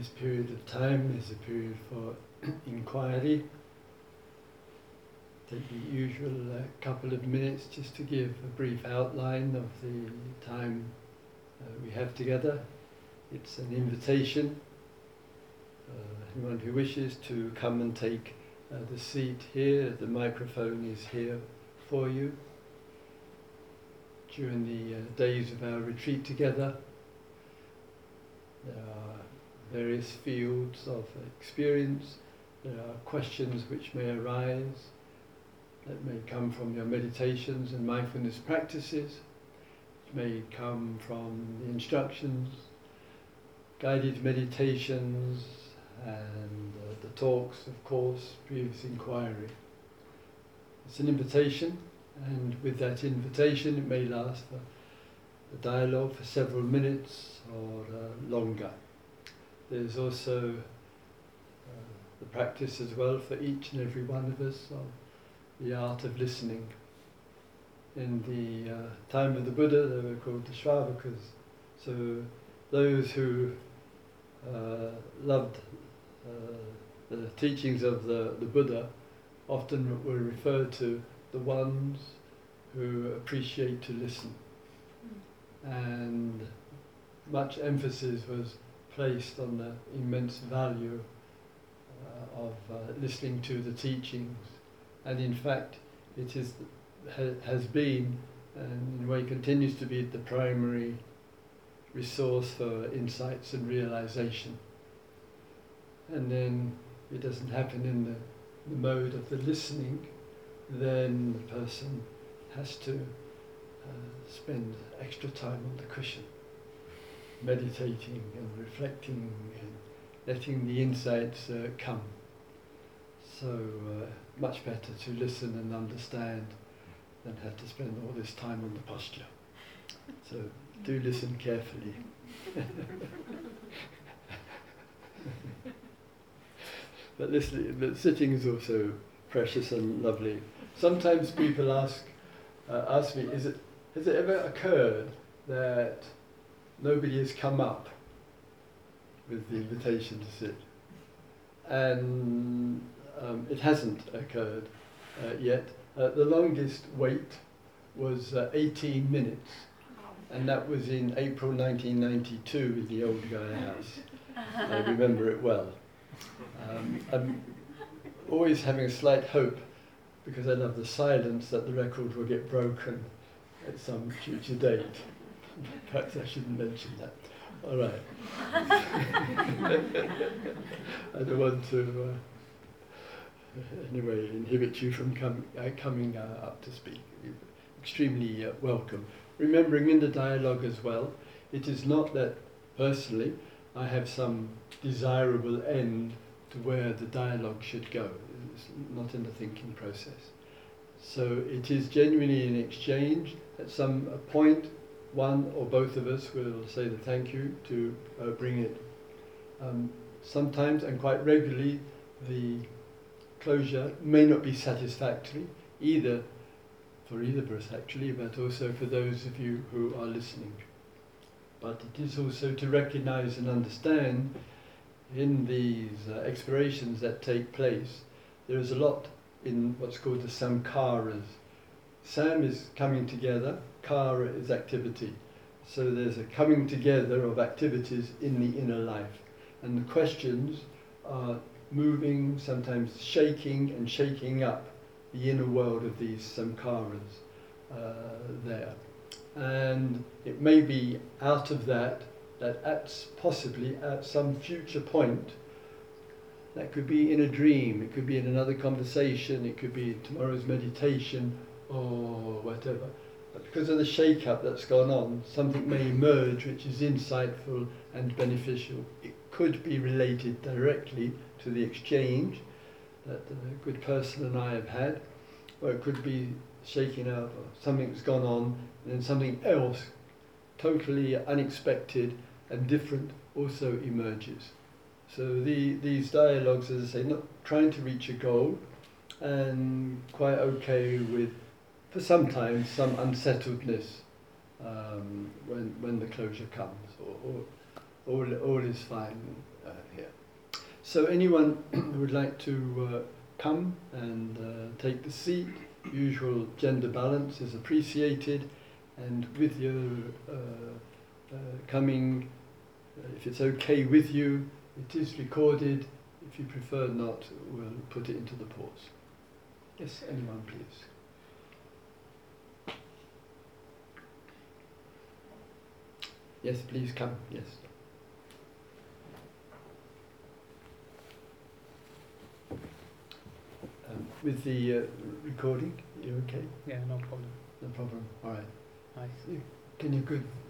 this period of time is a period for inquiry. Take the usual couple of minutes just to give a brief outline of the time we have together. It's an invitation. Anyone who wishes to come and take the seat here, the microphone is here for you. During the days of our retreat together, there are various fields of experience. There are questions which may arise that may come from your meditations and mindfulness practices. It may come from the instructions, guided meditations, and the talks, of course, previous inquiry. It's an invitation, and with that invitation it may last for the dialogue for several minutes or longer. There's also the practice as well for each and every one of us of the art of listening. In the time of the Buddha, they were called the Shravakas. So those who loved the teachings of the Buddha often were referred to the ones who appreciate to listen. And much emphasis was placed on the immense value of listening to the teachings. And in fact, it has been, and in a way continues to be, the primary resource for insights and realization. And then it doesn't happen in the mode of the listening, then the person has to spend extra time on the cushion, meditating and reflecting and letting the insights come. So much better to listen and understand than have to spend all this time on the posture. So do listen carefully. But sitting is also precious and lovely. Sometimes people ask me, has it ever occurred that nobody has come up with the invitation to sit? And it hasn't occurred yet. The longest wait was 18 minutes, and that was in April 1992 in the old Gaia house. I remember it well. I'm always having a slight hope, because I love the silence, that the record will get broken at some future date. Perhaps I shouldn't mention that. All right. I don't want to, anyway, inhibit you from coming up to speak. You're extremely welcome. Remembering in the dialogue as well, it is not that personally I have some desirable end to where the dialogue should go. It's not in the thinking process. So it is genuinely an exchange. At some point, one or both of us will say the thank you to bring it. Sometimes, and quite regularly, the closure may not be satisfactory, either for either of us actually, but also for those of you who are listening. But it is also to recognize and understand in these explorations that take place, there is a lot in what's called the samkaras. Sam is coming together, kara is activity. So there's a coming together of activities in the inner life. And the questions are moving, sometimes shaking and shaking up the inner world of these samkaras there. And it may be out of that possibly at some future point, that could be in a dream, it could be in another conversation, it could be in tomorrow's meditation or whatever. But because of the shake-up that's gone on, something may emerge which is insightful and beneficial. It could be related directly to the exchange that the good person and I have had, or it could be shaking out, or something's gone on, and then something else totally unexpected and different also emerges. So these dialogues, as I say, not trying to reach a goal, and quite okay with, for sometimes, some unsettledness when the closure comes, or all is fine here. So anyone who would like to come and take the seat, usual gender balance is appreciated, and with your coming, if it's okay with you, it is recorded. If you prefer not, we'll put it into the pause. Yes, anyone please. Yes, please come, yes. With the recording, you okay? Yeah, no problem. No problem, all right. Nice. Can you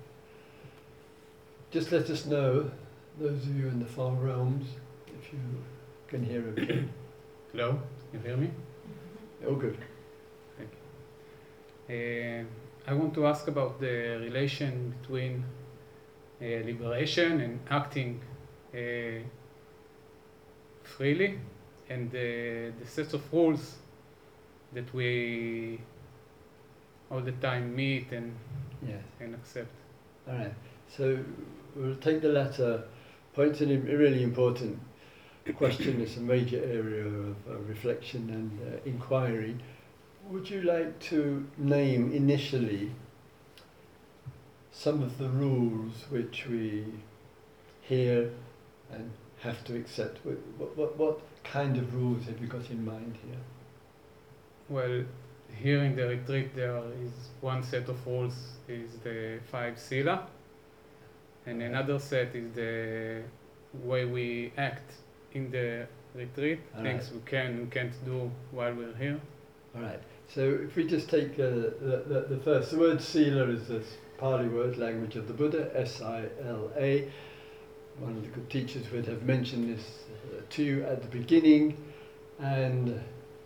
just let us know, those of you in the far realms, if you can hear okay. Hello, you hear me? Oh, good. Thank you. I want to ask about the relation between liberation and acting freely, and the set of rules that we all the time meet Yes. and accept. All right. So we'll take the latter point. It's a really important question. It's a major area of reflection and inquiry. Would you like to name initially some of the rules which we hear and have to accept? What kind of rules have you got in mind here? Well, here in the retreat there is one set of rules is the 5 sila, and another set is the way we act in the retreat, things we can and can't do while we're here. All right. So if we just take the first, the word sila is this Pali word, language of the Buddha, S-I-L-A. One of the good teachers would have mentioned this to you at the beginning, and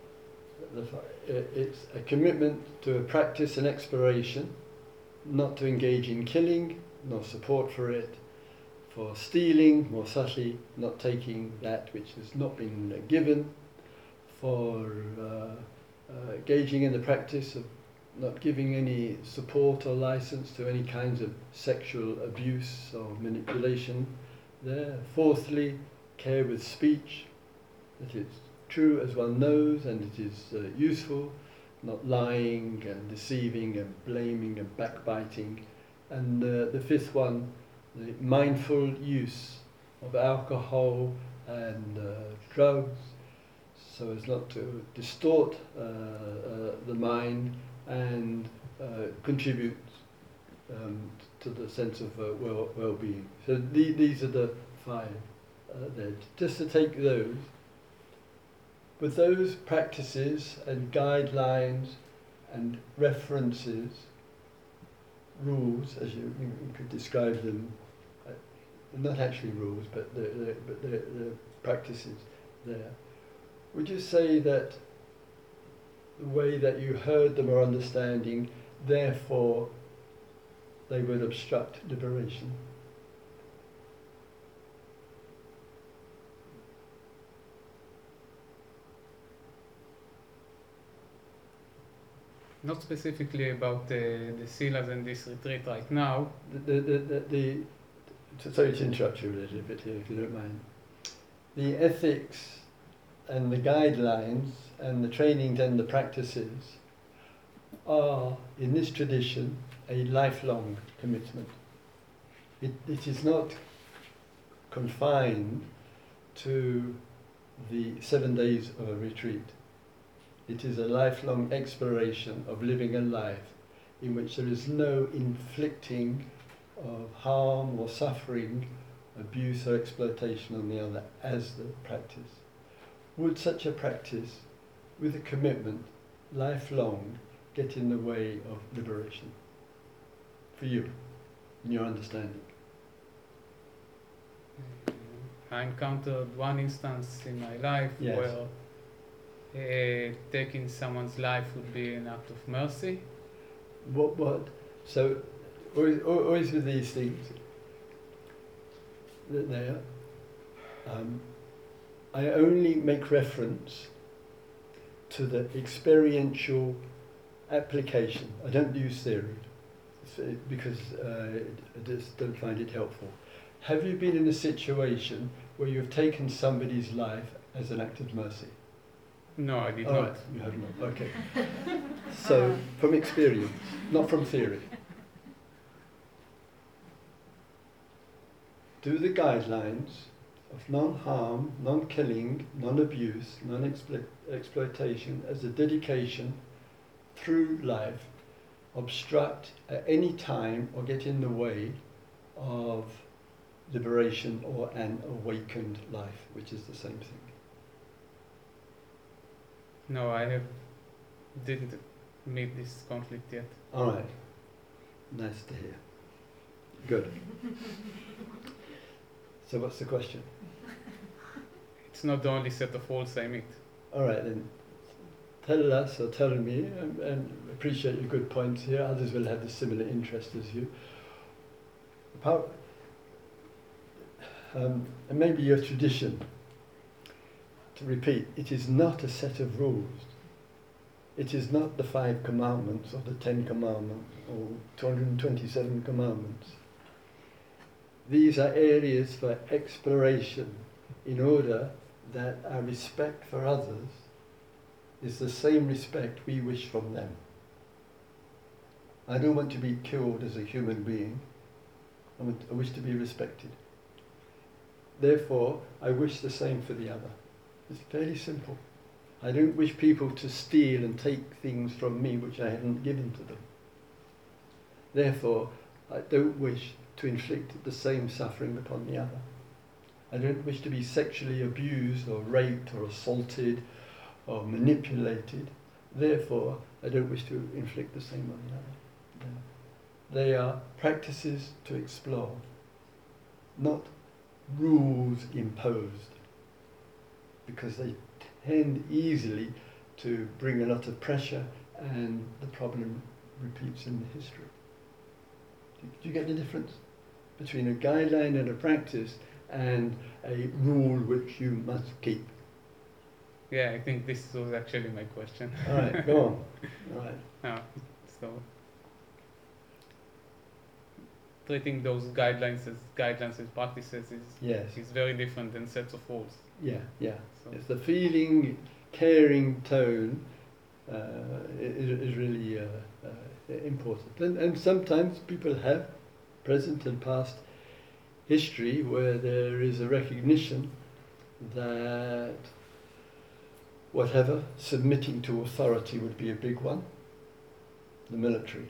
it's a commitment to a practice and exploration, not to engage in killing, nor support for it, for stealing, more subtly, not taking that which has not been given, for engaging in the practice of not giving any support or license to any kinds of sexual abuse or manipulation there. Fourthly, care with speech, that it's true as one knows and it is useful, not lying and deceiving and blaming and backbiting. And the fifth one, the mindful use of alcohol and drugs, so as not to distort the mind and contribute to the sense of well-being. So these are the 5 there. Just to take those, with those practices and guidelines and references, rules, as you could describe them, not actually rules, but the practices there. Would you say that the way that you heard them or understanding, therefore, they would obstruct liberation? Not specifically about the silas and this retreat right now. Sorry to interrupt you a little bit here, if you don't mind. The ethics and the guidelines and the trainings and the practices are, in this tradition, a lifelong commitment. It is not confined to the 7 days of a retreat. It is a lifelong exploration of living a life in which there is no inflicting of harm or suffering, abuse or exploitation on the other as the practice. Would such a practice, with a commitment, lifelong, get in the way of liberation? For you, in your understanding? I encountered one instance in my life where taking someone's life would be an act of mercy. What? So, always with these things, I only make reference to the experiential application. I don't use theory, because I just don't find it helpful. Have you been in a situation where you have taken somebody's life as an act of mercy? No, I did All not. right, you have not. Okay. So, from experience, not from theory. Do the guidelines of non-harm, non-killing, non-abuse, non-exploitation as a dedication through life obstruct at any time or get in the way of liberation or an awakened life, which is the same thing? No, didn't meet this conflict yet. All right. Nice to hear. Good. So what's the question? It's not the only set of rules I meet. All right, then tell us or tell me, and appreciate your good points here. Others will have the similar interest as you. And maybe your tradition, to repeat, it is not a set of rules. It is not the 5 commandments or the 10 commandments or 227 commandments. These are areas for exploration in order that our respect for others is the same respect we wish from them. I don't want to be killed as a human being. I wish to be respected. Therefore, I wish the same for the other. It's fairly simple. I don't wish people to steal and take things from me which I haven't given to them. Therefore, I don't wish to inflict the same suffering upon the other. I don't wish to be sexually abused or raped or assaulted or manipulated. Therefore, I don't wish to inflict the same on the other. No. They are practices to explore, not rules imposed, because they tend easily to bring a lot of pressure and the problem repeats in the history. Do you get the difference between a guideline and a practice and a rule which you must keep? Yeah, I think this was actually my question. All right, go on. All right. So, treating those guidelines as practices is very different than sets of rules. Yeah. So, It's the feeling, caring tone is really important. And sometimes people have present and past history where there is a recognition that whatever, submitting to authority would be a big one, the military.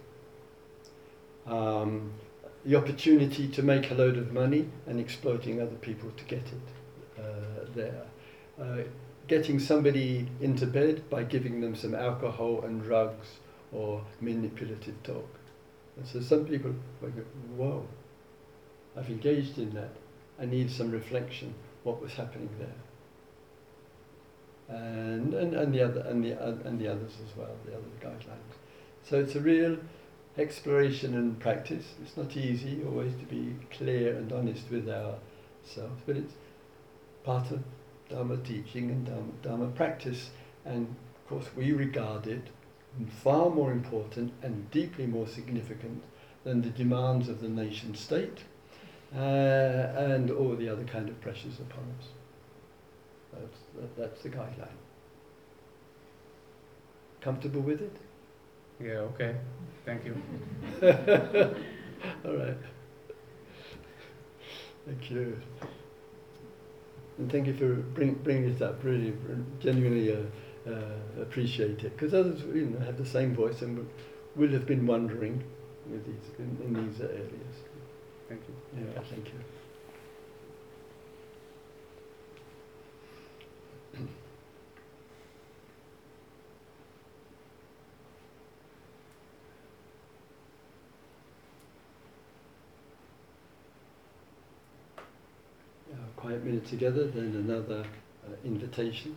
The opportunity to make a load of money and exploiting other people to get it there. Getting somebody into bed by giving them some alcohol and drugs or manipulative talk. And so some people go, whoa, I've engaged in that. I need some reflection. What was happening there? And the others as well, the other guidelines. So it's a real exploration and practice. It's not easy always to be clear and honest with ourselves, but it's part of Dharma teaching and Dharma practice. And of course we regard it far more important and deeply more significant than the demands of the nation state and all the other kind of pressures upon us. That's the guideline. Comfortable with it? yeah, okay. Thank you. All right. Thank you. And thank you for bringing it up. Really, genuinely appreciate it. Because others, have the same voice and will have been wondering with these in these areas. Thank you. Yeah, thank you. Quiet minute together, then another invitation.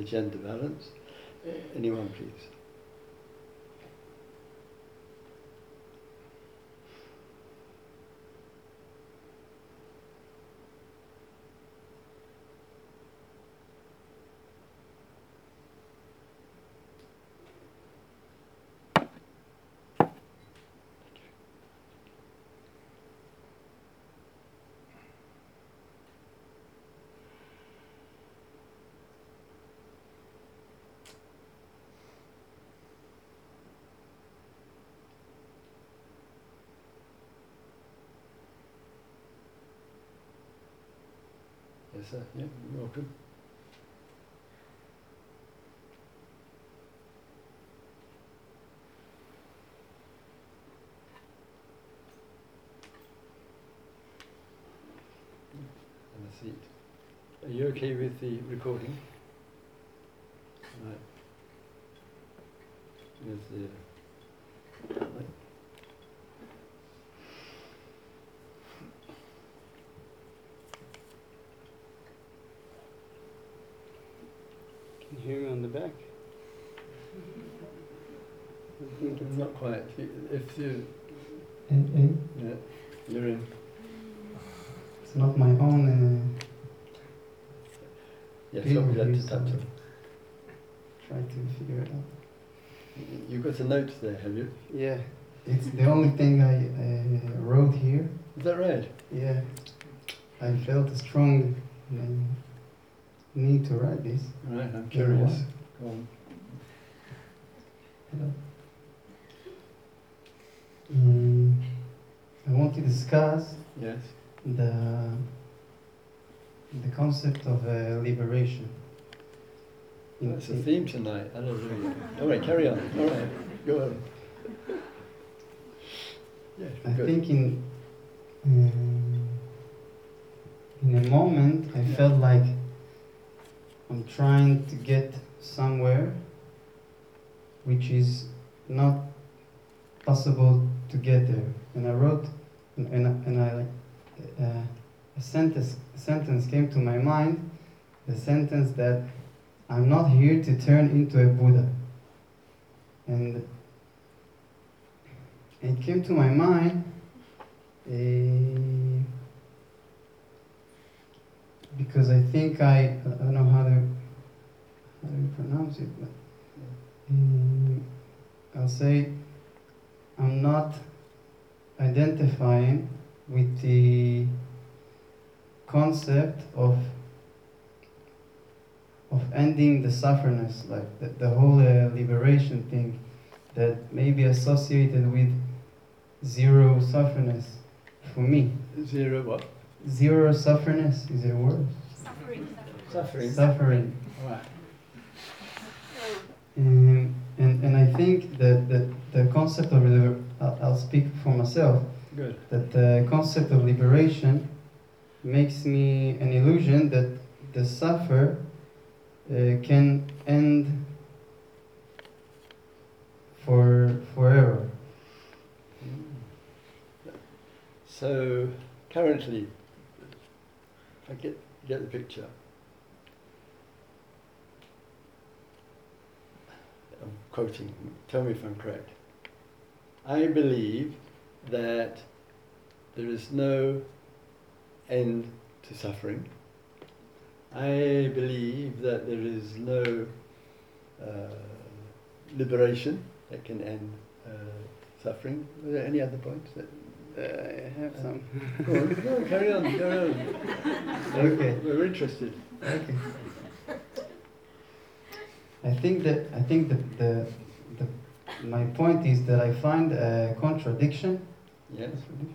the gender balance. Anyone, please? Yes, sir. Yeah, you're welcome. Have a seat. Are you okay with the recording? Right. With the right. Can you hear me on the back? I think it's Not quite. If you, in. yeah, you're in. It's not my own. Yes, View what would you like is, to touch on? Try to figure it out. You've got a note there, have you? Yeah, it's the only thing I wrote here. Is that right? Yeah, I felt a strong need to write this. Right, I'm Yeah, curious. why? Go on. Hello. I want to discuss Yes. the concept of liberation. That's the theme tonight. Hallelujah. All right, carry on. All right, go on. Yeah, I good. think in a moment I felt like I'm trying to get somewhere which is not possible to get there. And I wrote, a sentence came to my mind, the sentence that I'm not here to turn into a Buddha. And it came to my mind because I think I don't know how to pronounce it, but I'll say I'm not identifying with the concept of ending the sufferness, like the whole liberation thing that may be associated with zero sufferness for me. Zero what? Zero sufferness is a word. Suffering. Suffering. Right. And I think that the concept of I'll speak for myself, Good. that the concept of liberation makes me an illusion that the suffer can end forever. So currently, I get the picture. I'm quoting. Tell me if I'm correct. I believe that there is no end to suffering. I believe that there is no liberation that can end suffering. Were there any other points that? I have some. Go on, no, carry on, carry on. Okay. We're interested. Okay. I think that the my point is that I find a contradiction Yes.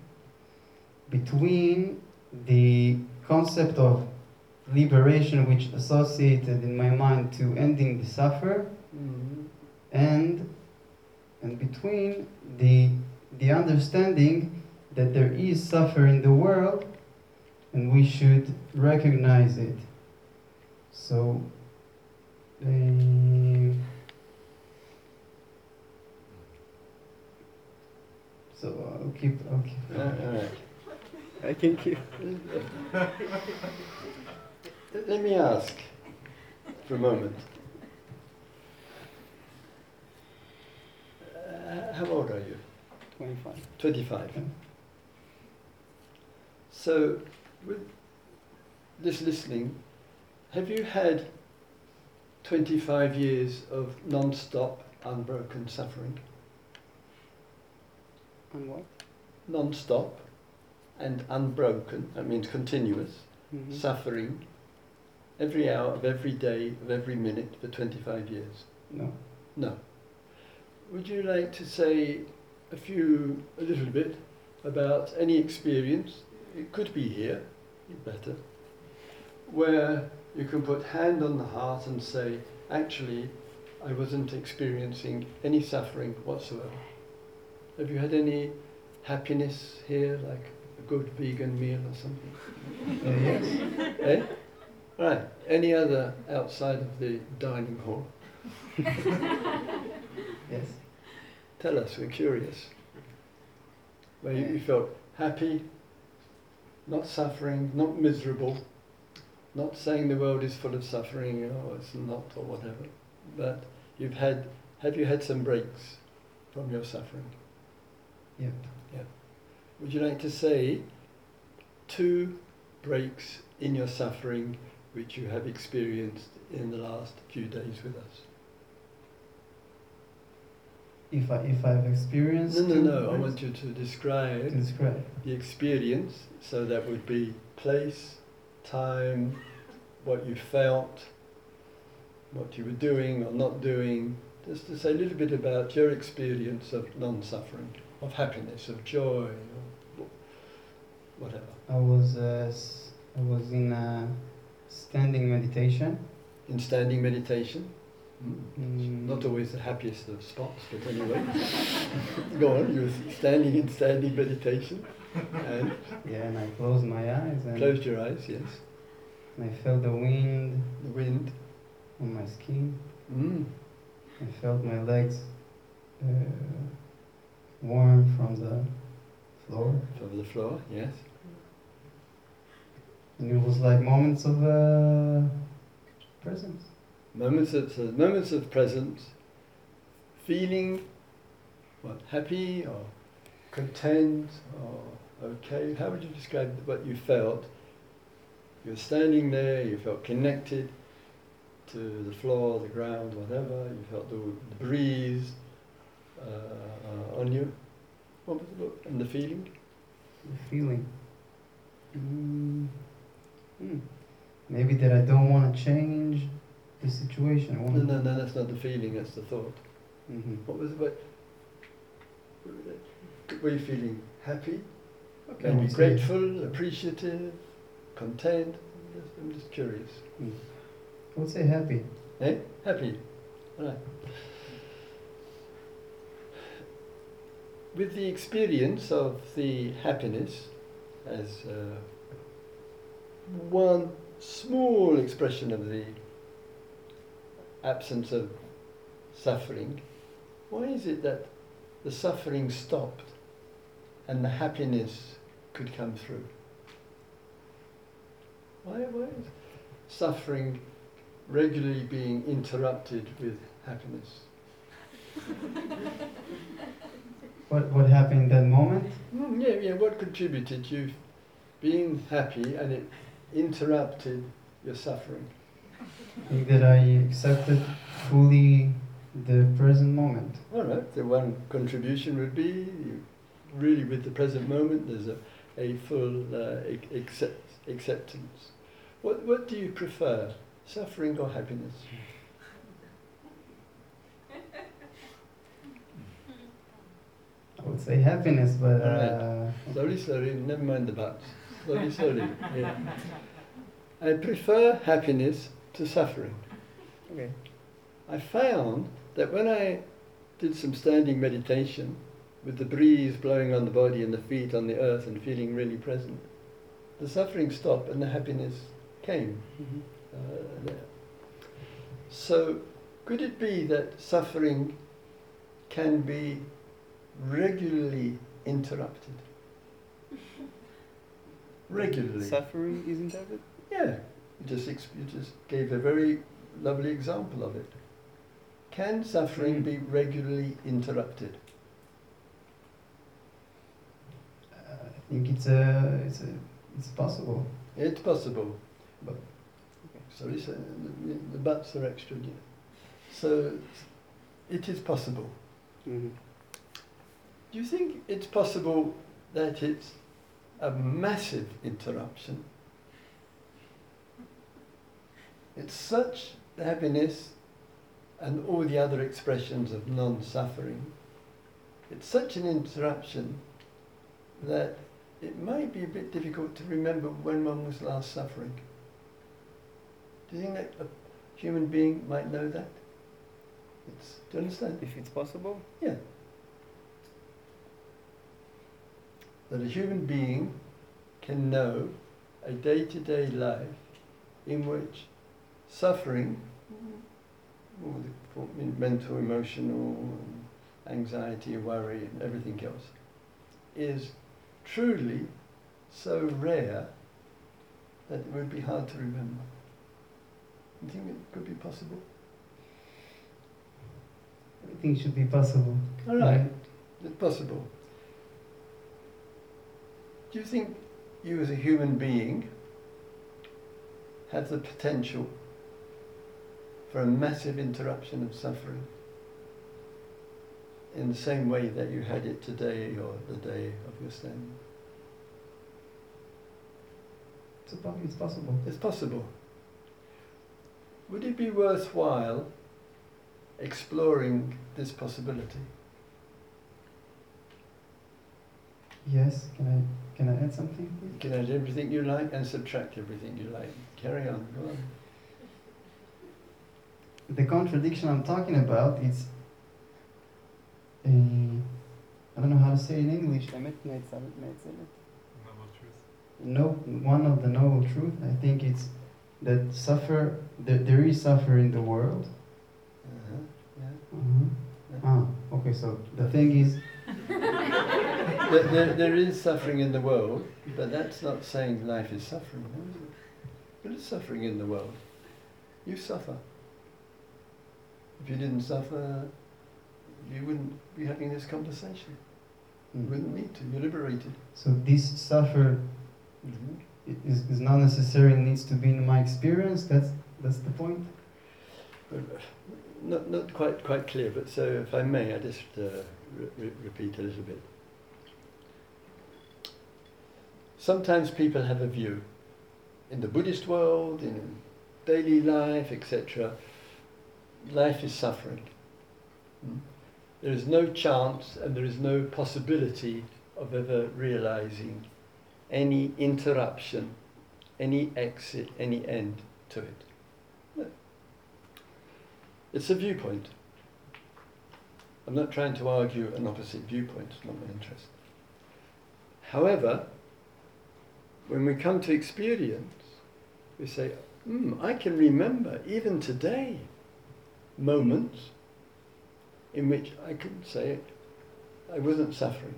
between the concept of liberation, which associated in my mind to ending the suffer, and between the understanding that there is suffer in the world and we should recognize it. So I'll keep All right. I can keep. Let me ask for a moment. 25. 25. Yeah. So, with this listening, have you had 25 years of non-stop, unbroken suffering? On what? Non-stop and unbroken, that means continuous, Mhm. suffering every hour of every day of every minute for 25 years? No. No. Would you like to say a little bit about any experience, it could be here, better, where you can put hand on the heart and say, actually, I wasn't experiencing any suffering whatsoever. Have you had any happiness here, like a good vegan meal or something? Yes. Eh? Right. Any other outside of the dining hall? Yes. Tell us, we're curious. Where you felt happy, not suffering, not miserable, not saying the world is full of suffering, or it's not, or whatever. But have you had some breaks from your suffering? Yeah. Yeah. Would you like to say 2 breaks in your suffering which you have experienced in the last few days with us? If I've experienced. No. I want you to describe describe. the experience. So that would be place, time, what you felt, what you were doing or not doing. Just to say a little bit about your experience of non-suffering, of happiness, of joy, or whatever. I was in a standing meditation. In standing meditation. Not Mm. always the happiest of spots, but anyway. Go on, you were standing in standing meditation. And Yeah, and I closed my eyes and closed your eyes, yes. I felt the wind The wind. on my skin. Mm. I felt my legs warm from the floor. Over the floor, yes. And it was like moments of presence. Moments of presence, feeling what, happy or content or okay. How would you describe what you felt? You were standing there, you felt connected to the floor, the ground, whatever. You felt the breeze on you. What was it? And the feeling? The feeling. Maybe that I don't want to change the situation. I No, that's not the feeling, that's the thought. Mm-hmm. What was it? Were you feeling happy? Okay, Maybe we say- grateful, appreciative, content? I'm just curious. I would say happy. Eh? Happy. Right. With the experience of the happiness as one small expression of the absence of suffering, why is it that the suffering stopped and the happiness could come through? Why is suffering regularly being interrupted with happiness? What happened in that moment? Yeah. What contributed you being happy and it interrupted your suffering? I think that I accepted fully the present moment. All right. The one contribution would be you really with the present moment. There's a full acceptance. What do you prefer, suffering or happiness? I would say happiness, but Slowly, never mind the buts. Slowly. Yeah. I prefer happiness to suffering. okay. I found that when I did some standing meditation with the breeze blowing on the body and the feet on the earth and feeling really present, the suffering stopped and the happiness came. Mm-hmm. There. So, could it be that suffering can be regularly interrupted? Regularly. Suffering isn't that it? Yeah, you just gave a very lovely example of it. Can suffering be regularly interrupted? think it's possible. It's possible. But Sorry, so the buts are extra. Yeah. So it is possible. mm-hmm. Do you think it's possible that it's a massive interruption? It's such happiness and all the other expressions of non-suffering. It's such an interruption that it might be a bit difficult to remember when one was last suffering. Do you think that a human being might know that? Do you understand? If it's possible? Yeah. That a human being can know a day-to-day life in which suffering, all the mental, emotional, anxiety, worry, and everything else, is truly so rare that it would be hard to remember. Do you think it could be possible? Everything should be possible. All right, it's possible. Do you think you as a human being have the potential for a massive interruption of suffering in the same way that you had it today or the day of your standing? It's possible. It's possible. Would it be worthwhile exploring this possibility? Yes, can I add something? You can add everything you like and subtract everything you like. Carry on, go on. The contradiction I'm talking about is a, I don't know how to say it in English. No, one of the noble truth. I think it's that there is suffering in the world. Okay, so the thing is, there is suffering in the world, but that's not saying life is suffering. There is suffering in the world. You suffer. If you didn't suffer, you wouldn't be having this conversation. You wouldn't need to. You're liberated. So this suffer is not necessarily needs to be in my experience. That's the point. Not quite clear, but so if I may, I just repeat a little bit. Sometimes people have a view in the Buddhist world, in daily life, etc. Life is suffering. There is no chance and there is no possibility of ever realizing any interruption, any exit, any end to it. No. It's a viewpoint. I'm not trying to argue an opposite viewpoint, it's not my interest. However, when we come to experience, we say, I can remember, even today, moments in which I could say I wasn't suffering.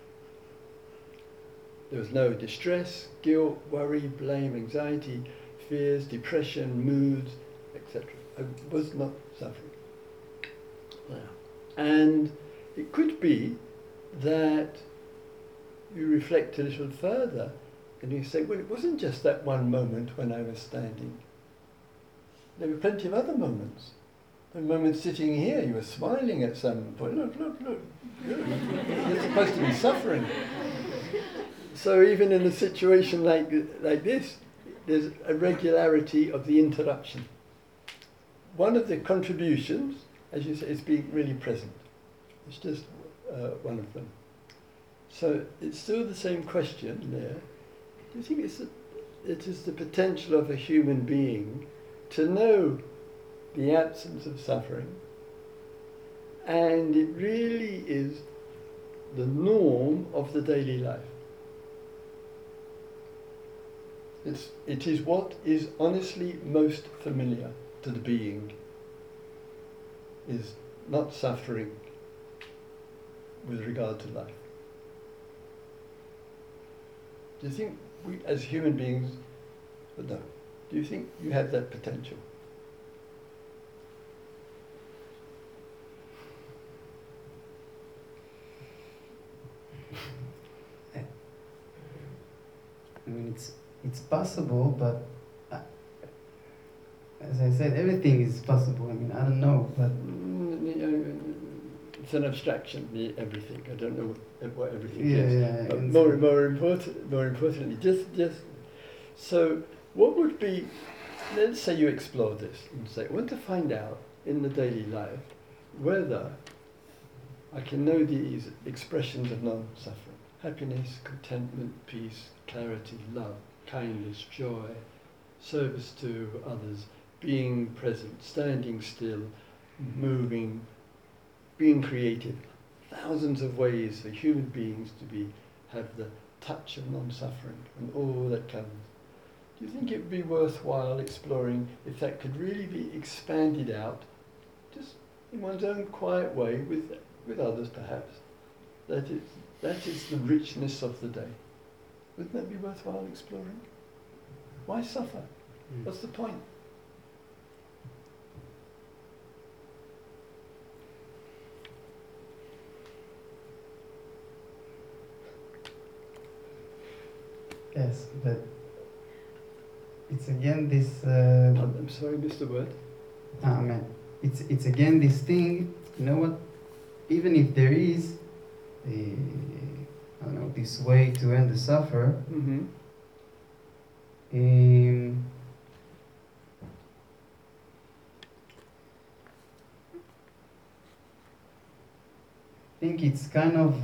There was no distress, guilt, worry, blame, anxiety, fears, depression, moods, etc. I was not suffering. And it could be that you reflect a little further and you say, well, it wasn't just that one moment when I was standing. There were plenty of other moments. A moment sitting here, you were smiling at some point. Look. You're supposed to be suffering. So even in a situation like this, there's a regularity of the interruption. One of the contributions, as you say, is being really present. It's just one of them. So it's still the same question there. Do you think it is the potential of a human being to know the absence of suffering, and it really is the norm of the daily life? It is what is honestly most familiar to the being, is not suffering with regard to life. Do you think we, as human beings, no, do you think you have that potential? it's possible, but as I said, everything is possible. I mean, I don't know, but it's an abstraction. Everything. I don't know what everything yeah, is. yeah. But and more importantly, just so what would be? Let's say you explore this and say, I want to find out in the daily life whether I can know these expressions of non-suffering: happiness, contentment, peace, clarity, love, kindness, joy, service to others, being present, standing still, moving, being creative. Thousands of ways for human beings to have the touch of non-suffering and all that comes. Do you think it would be worthwhile exploring if that could really be expanded out, just in one's own quiet way, with others perhaps? That is the richness of the day. Wouldn't that be worthwhile exploring? Why suffer? What's the point? yes, but it's again this. I'm sorry, Mr. Word. Man, it's again this thing. You know what? Even if there is I don't know, this way to end the suffer. Mm-hmm. I think it's kind of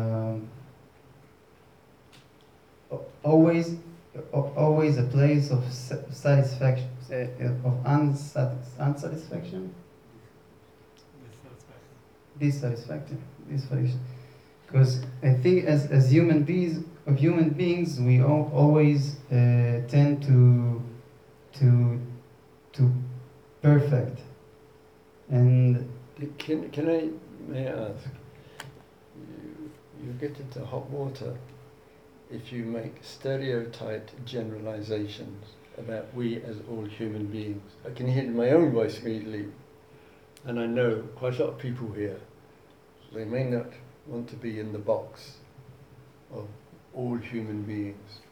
always a place of satisfaction, of unsatisfaction, dissatisfaction. Because I think as human beings, we always tend to perfect. And May I ask? You get into hot water if you make stereotyped generalizations about we as all human beings. I can hear it in my own voice immediately, and I know quite a lot of people here. They may not want to be in the box of all human beings.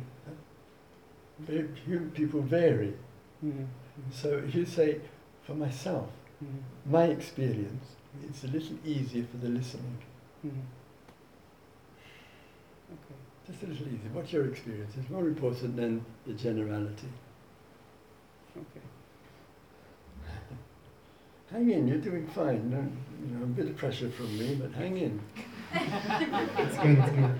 People vary. Mm-hmm. So if you say, for myself, Mm-hmm. my experience, it's a little easier for the listening. Mm-hmm. Okay. Just a little easier. What's your experience? It's more important than the generality. Okay. Hang in, you're doing fine. No, a bit of pressure from me, but hang in. it's good.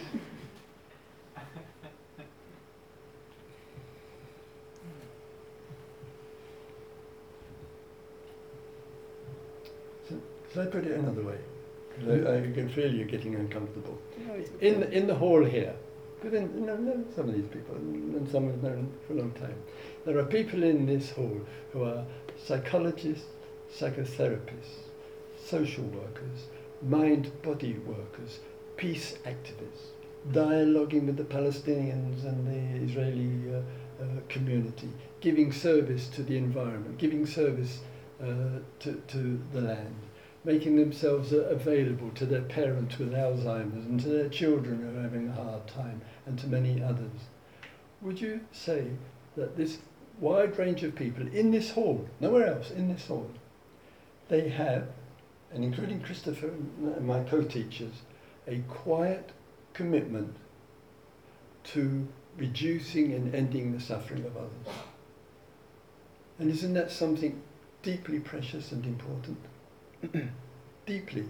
So I put it another way. 'Cause I can feel you getting uncomfortable. No, it's okay. In the hall here, because some of these people, and some have known for a long time, there are people in this hall who are psychologists, psychotherapists, social workers, mind-body workers, peace activists, dialoguing with the Palestinians and the Israeli community, giving service to the environment, giving service to the land, making themselves available to their parents with Alzheimer's and to their children who are having a hard time, and to many others. Would you say that this wide range of people in this hall, nowhere else, in this hall, they have, and including Christopher and my co-teachers, a quiet commitment to reducing and ending the suffering of others? And isn't that something deeply precious and important? Deeply.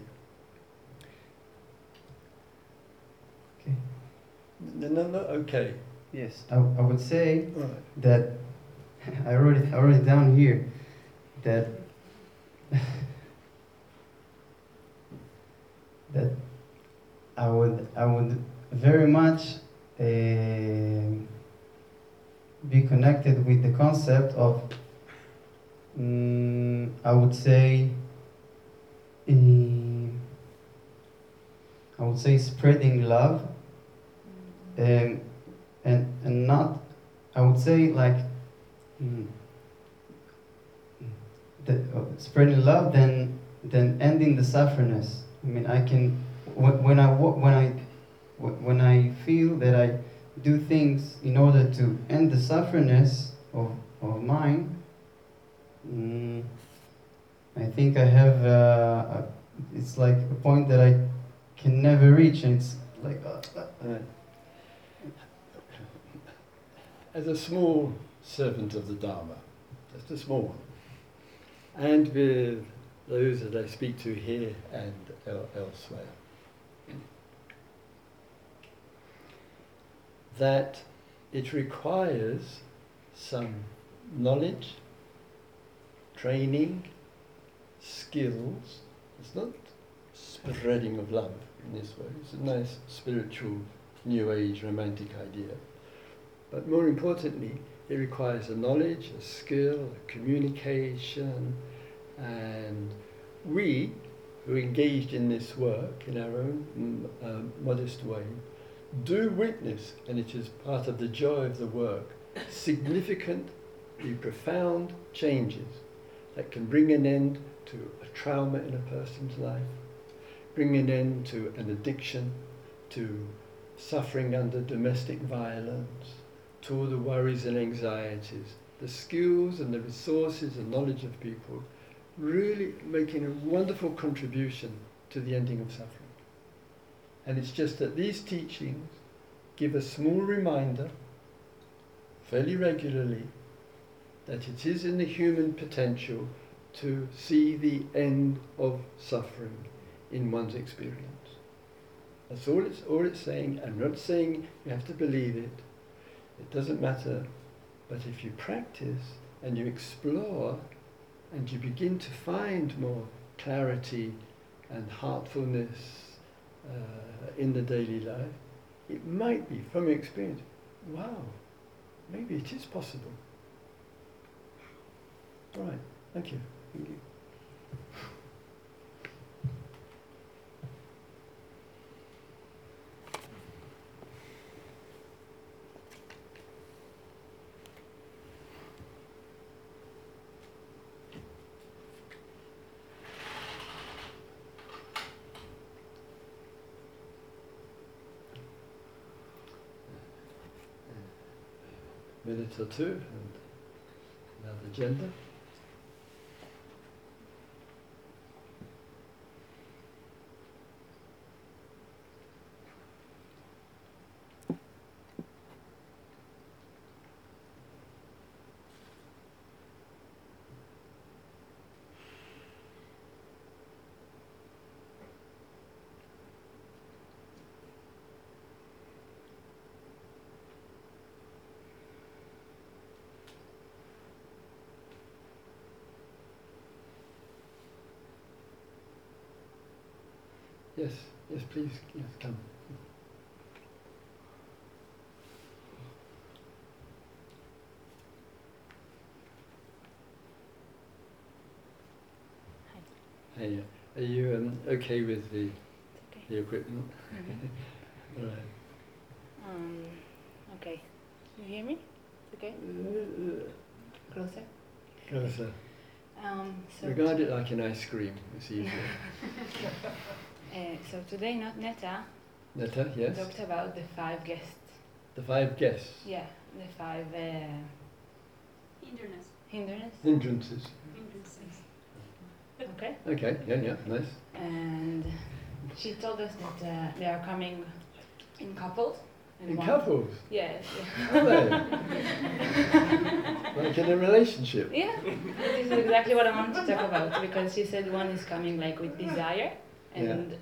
Okay. No, okay. Yes, I would say All right. that I wrote it down here that that I would very much be connected with the concept of I would say spreading love, and not, I would say, like spreading love, then ending the sufferness. I mean, I can when I feel that do things in order to end the sufferness of mine, I think I have, it's like a point that I can never reach, and it's like... As a small servant of the Dharma, just a small one, and with those that I speak to here and elsewhere, that it requires some knowledge, training, skills. It's not spreading of love in this way. It's a nice spiritual, new age, romantic idea. But more importantly, it requires a knowledge, a skill, a communication, and we, who engaged in this work in our own modest way, do witness, and it is part of the joy of the work, significantly profound changes that can bring an end to a trauma in a person's life, bring an end to an addiction, to suffering under domestic violence, to all the worries and anxieties, the skills and the resources and knowledge of people really making a wonderful contribution to the ending of suffering. And it's just that these teachings give a small reminder, fairly regularly, that it is in the human potential to see the end of suffering in one's experience. That's all it's saying. I'm not saying you have to believe it. It doesn't matter. But if you practice and you explore and you begin to find more clarity and heartfulness in the daily life, it might be, from your experience, wow, maybe it is possible. All right, thank you. Thank you. Minute or two, and now the agenda. Yes, yes, please, yes, come. Hey, are you okay with the equipment? Mm-hmm. All right. Okay. You hear me? Okay. Closer. Closer. So Regard it like an ice cream. It's easier. So today, Netta Netta, yes. talked about the 5 guests. The 5 guests. Yeah, the 5 hindrances. Hindrances. Okay. Okay. Yeah. Nice. And she told us that they are coming in couples. and In one- couples. Yes. Are they? Like in a relationship. Yeah, this is exactly what I wanted to talk about, because she said one is coming like with desire and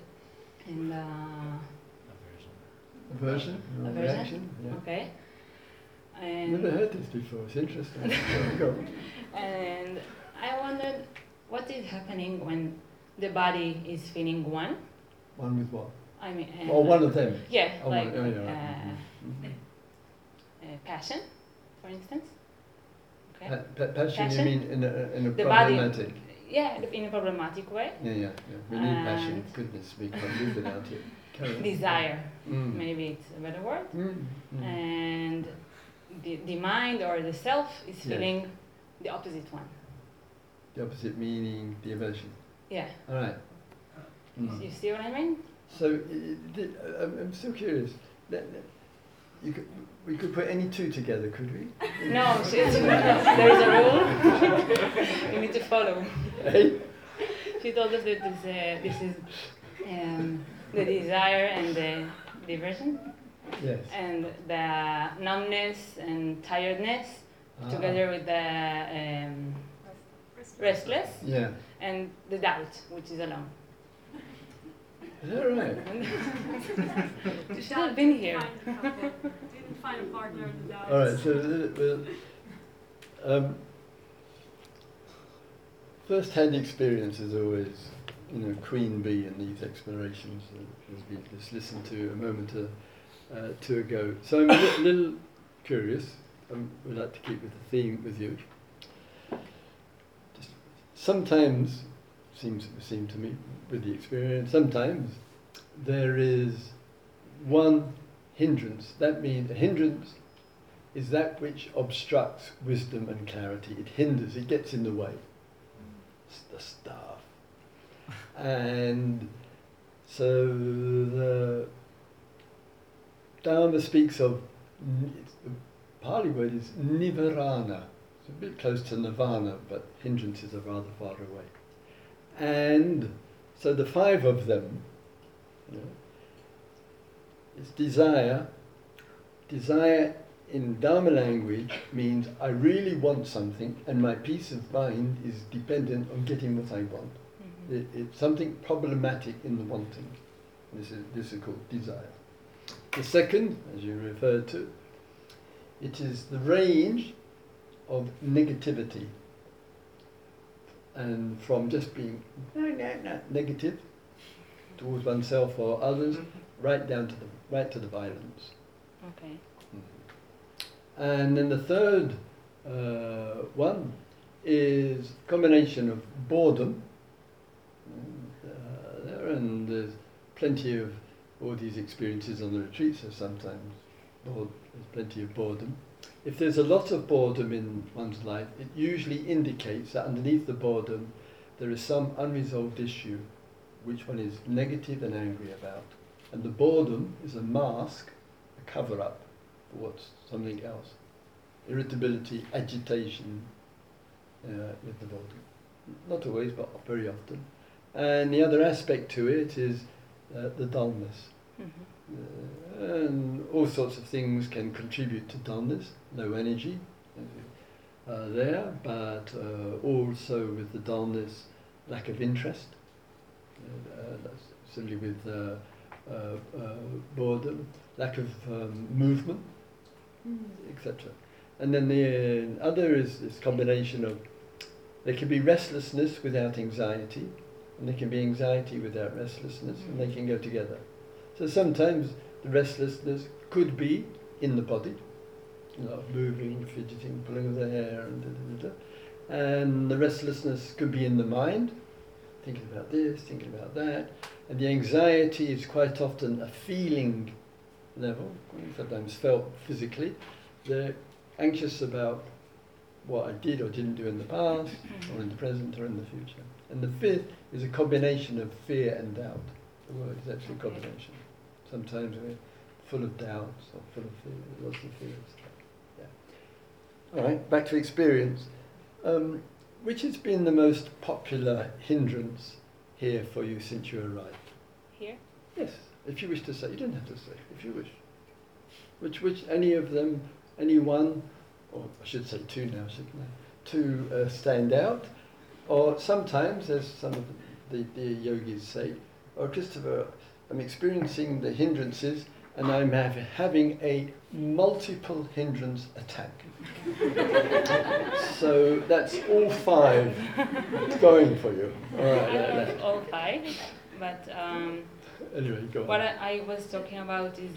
Aversion. Or Aversion? reaction. Yeah. okay, Never and heard this before. It's interesting. Go on. and I wondered what is happening when the body is feeling one. One with what? I mean, Or one of them. yeah, Oh, like one, right. passion, for instance. Okay. Passion, you Passion? mean in a The body- problematic? Yeah, in a problematic way. Yeah. We need passion. And- Goodness, we can't live without it. Carry on. Desire, Mm. maybe it's a better word. Mm. And the mind or the self is Yes. feeling the opposite one. The opposite meaning, the aversion. Yeah. All right. You see what I mean? So, I'm still curious. we could put any two together, could we? No, there is a rule you need to follow. Hey? She told us that this is the desire and the diversion, Yes. and the numbness and tiredness, together with the restless, Yeah. and the doubt, which is alone. Is that right? You should have been here. Didn't find a partner in the doubt. All right. So, first-hand experience is always, queen bee in these explorations, as we just listened to a moment or two ago. So I'm a little curious. We'd like to keep with the theme with you. Sometimes, seems to me, with the experience, sometimes there is one hindrance. That means a hindrance is that which obstructs wisdom and clarity. It hinders, it gets in the way. It's the staff. And so the Dharma speaks of, the Pali word is nivarana. It's a bit close to nirvana, but hindrances are rather far away. And so the five of them, is desire. Desire in Dharma language means I really want something, and my peace of mind is dependent on getting what I want. It's something problematic in the wanting. This is called desire. The second, as you referred to, it is the range of negativity, and from just being negative towards oneself or others, right to the violence. Okay. And then the third one is a combination of boredom. And there's plenty of all these experiences on the retreat, so sometimes there's plenty of boredom. If there's a lot of boredom in one's life, it usually indicates that underneath the boredom there is some unresolved issue which one is negative and angry about. And the boredom is a mask, a cover-up for what's something else. Irritability, agitation with the boredom. Not always, but very often. And the other aspect to it is the dullness. And all sorts of things can contribute to dullness, low energy there, but also with the dullness, lack of interest, certainly with boredom, lack of movement, etc. And then the other is this combination of, there can be restlessness without anxiety, and there can be anxiety without restlessness, and they can go together. So sometimes the restlessness could be in the body, moving, fidgeting, pulling of the hair, and the restlessness could be in the mind, thinking about this, thinking about that, and the anxiety is quite often a feeling level, sometimes felt physically. They're anxious about what I did or didn't do in the past, or in the present, or in the future. And the fifth is a combination of fear and doubt. The word is actually a combination. Sometimes we're full of doubts or full of fear, lots of fears. Yeah. All right, back to experience. Which has been the most popular hindrance here for you since you arrived? Here? Yes, if you wish to say. You don't have to say, if you wish. Which any of them, any one, or I should say two now, shouldn't I? Two stand out. Or sometimes, as some of the yogis say, oh Christopher, I'm experiencing the hindrances and I'm having a multiple hindrance attack. So that's all five going for you. All right, I don't know all five, but anyway, go on. what I was talking about is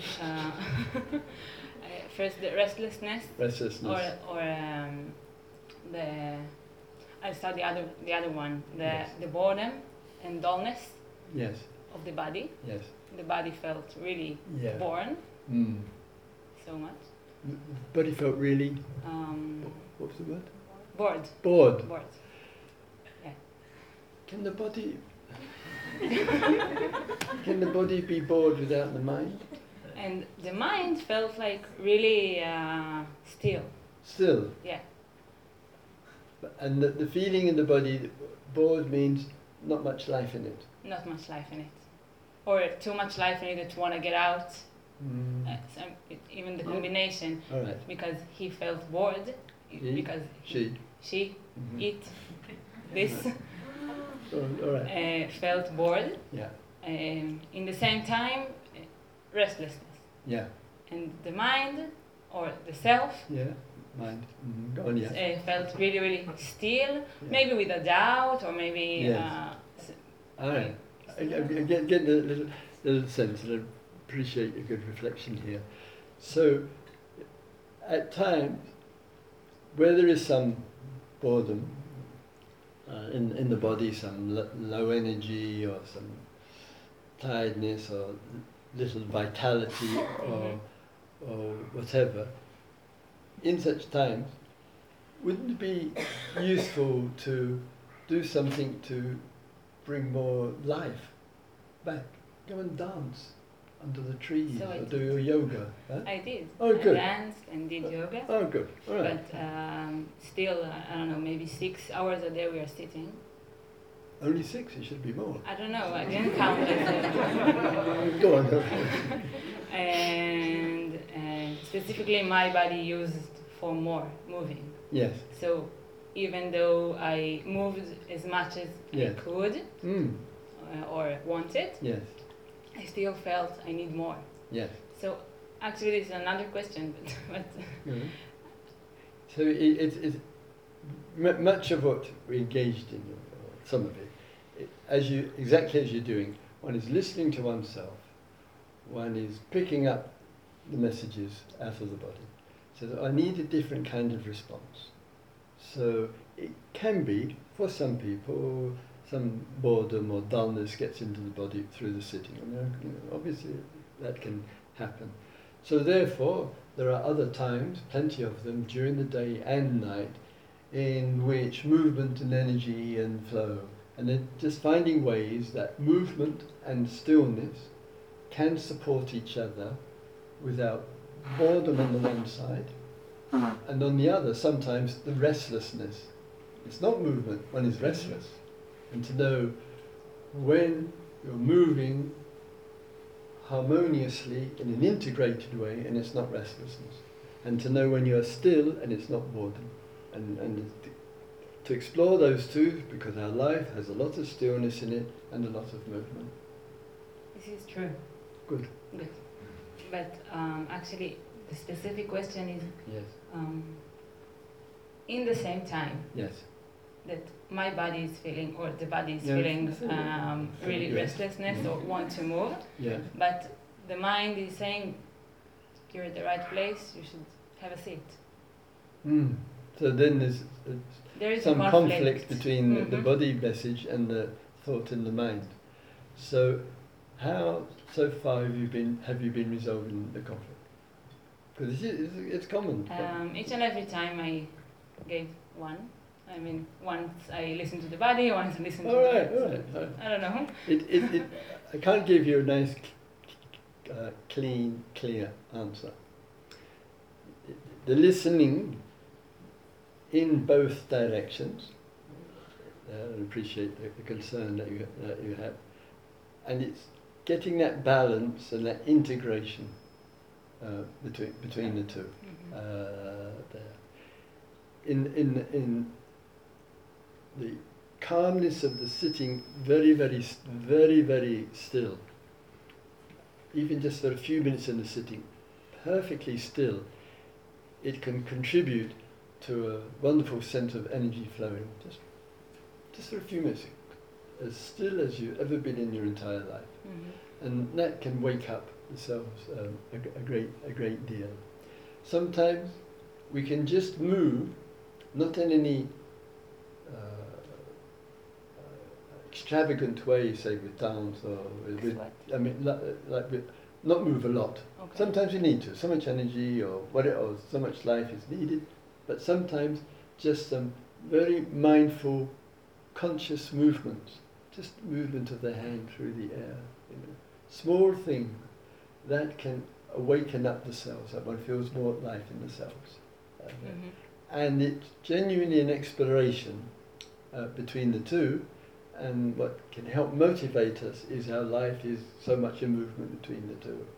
first the restlessness. Restlessness. Or the I saw the other one, Yes. the boredom and dullness Yes. of the body. Yes. The body felt really Yeah. bored Mm. so much. Body felt really. What was the word? Bored. Bored. Bored. Yeah. Can the body? Can the body be bored without the mind? And the mind felt like really still. Still. Yeah. And the feeling in the body, bored means not much life in it. Not much life in it. Or too much life in it to want to get out. Even the combination, All right. because he felt bored, He? because she, Mhm. it, this, All right. felt bored. Yeah. In the same time, restlessness. Yeah. And the mind, or the self, Yeah. Mind. Go on. Yeah. felt really, really still, Yeah. maybe with a doubt, or maybe... Yes. All right. I get a little sense, and I appreciate a good reflection here. So, at times, where there is some boredom in the body, some low energy or some tiredness or little vitality or whatever, in such times, wouldn't it be useful to do something to bring more life back? Go and dance under the trees So I or did. do your yoga. Huh? I did. Oh, good. I danced and did yoga. Oh, good. All right. But still, I don't know, maybe 6 hours a day we are sitting. Only 6, it should be more. I don't know, I didn't count it. Go on. And specifically my body used for more moving. Yes. So even though I moved as much as Yes. I could or wanted, Yes. I still felt I need more. Yes. So actually this is another question, but Mhm. So it's much of what we engaged in, or some of it, exactly as you're doing. One is listening to oneself. One is picking up the messages out of the body. So that I need a different kind of response. So it can be, for some people, some boredom or dullness gets into the body through the sitting. Obviously that can happen. So therefore, there are other times, plenty of them, during the day and night, in which movement and energy and flow, and then just finding ways that movement and stillness can support each other without boredom on the one side, and on the other, sometimes the restlessness. It's not movement, one is restless. And to know when you're moving harmoniously in an integrated way and it's not restlessness. And to know when you're still and it's not boredom. And to explore those two, because our life has a lot of stillness in it and a lot of movement. this is true. Good. Good. But actually the specific question is Yes. in the same time Yes. that my body is feeling, or the body is Yeah, feeling feeling. really Yes. restlessness or want to move, Yeah. but the mind is saying you're at the right place, you should have a seat. So then there's There is some a conflict between the Mhm. body message and the thought in the mind. So how so far have you been resolving the conflict? Because it's common. Each and every time I gave one. I mean, once I listen to the body, once I listen to All right, the all right. I don't know. I can't give you a nice, clean, clear answer. The listening in both directions, I appreciate the concern that you have, and it's getting that balance and that integration between the two. There. In the calmness of the sitting, very, very still, even just for a few minutes in the sitting, perfectly still, it can contribute to a wonderful sense of energy flowing, just for a few minutes, as still as you've ever been in your entire life. And that can wake up the cells a great deal. Sometimes we can just move, not in any extravagant way, say with dance or with, I mean, like with, not move a lot. Okay. Sometimes you need to, so much energy or whatever, or so much life is needed, but sometimes just some very mindful, conscious movements, just movement of the hand through the air, small thing that can awaken up the cells, that one feels more life in the cells. Mhm. And it's genuinely an exploration between the two, and what can help motivate us is how life is so much in movement between the two.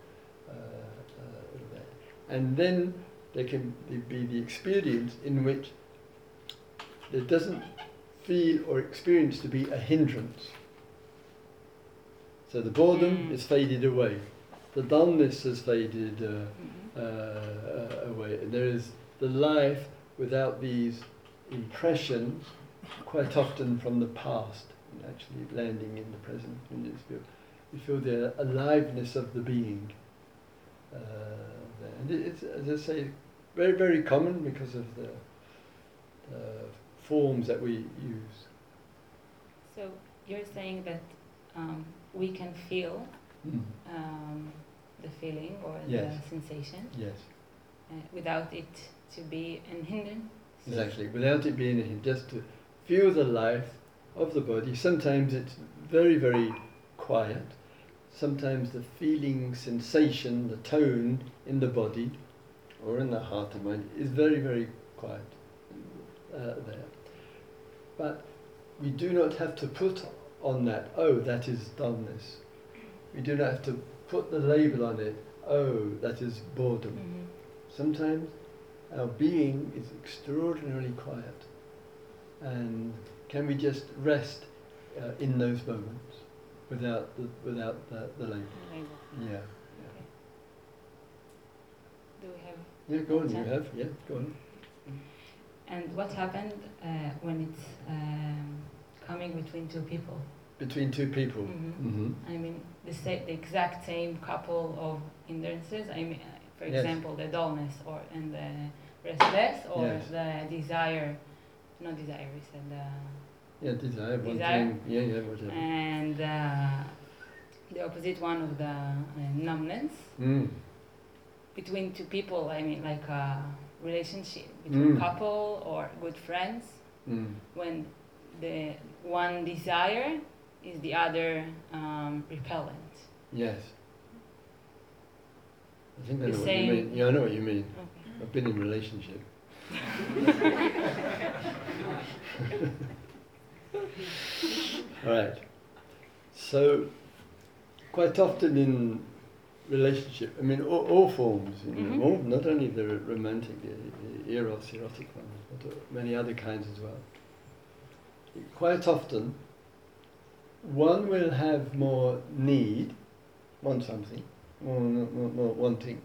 And then there can be the experience in which there doesn't feel or experience to be a hindrance. So the boredom is faded away, the dullness has faded away, and there is the life without these impressions, quite often from the past, and actually landing in the present. And you feel the aliveness of the being. And it's, as I say, very, very common because of the forms that we use. So you're saying that we can feel Mm. the feeling or Yes. the sensation Yes, without it to be an hindrance? exactly. Without it being a hint, just to feel the life of the body. Sometimes it's very, very quiet. Sometimes the feeling, sensation, the tone in the body or in the heart and mind is very, very quiet there. But we do not have to put on that, oh, that is dullness. We do not have to put the label on it, oh, that is boredom. Mhm. Sometimes our being is extraordinarily quiet. And can we just rest in those moments without the label? Label. Yeah. Do we have? Yeah, go on, you Okay. have, yeah, go on. And what happened when it's coming between two people? Between two people. Mhm. Mm-hmm. I mean, the exact same couple of hindrances. I mean, for Yes. example, the dullness and the restless, or Yes. the desire. Not desire. We said Yeah, desire, Desire? wanting, yeah, whatever. and the opposite one of the numbness Mm. between two people. I mean, like a relationship between Mm. couple or good friends. Mm. When the one desire is the other repellent. Yes. I think I The know what you same- mean. Yeah, I know what you mean. Okay. I've been in a relationship. Right. So, quite often in relationship, I mean, all forms, you know, Mhm. all, not only the romantic, the eros, erotic ones, but many other kinds as well. Quite often, one will have more need, want something, more wanting,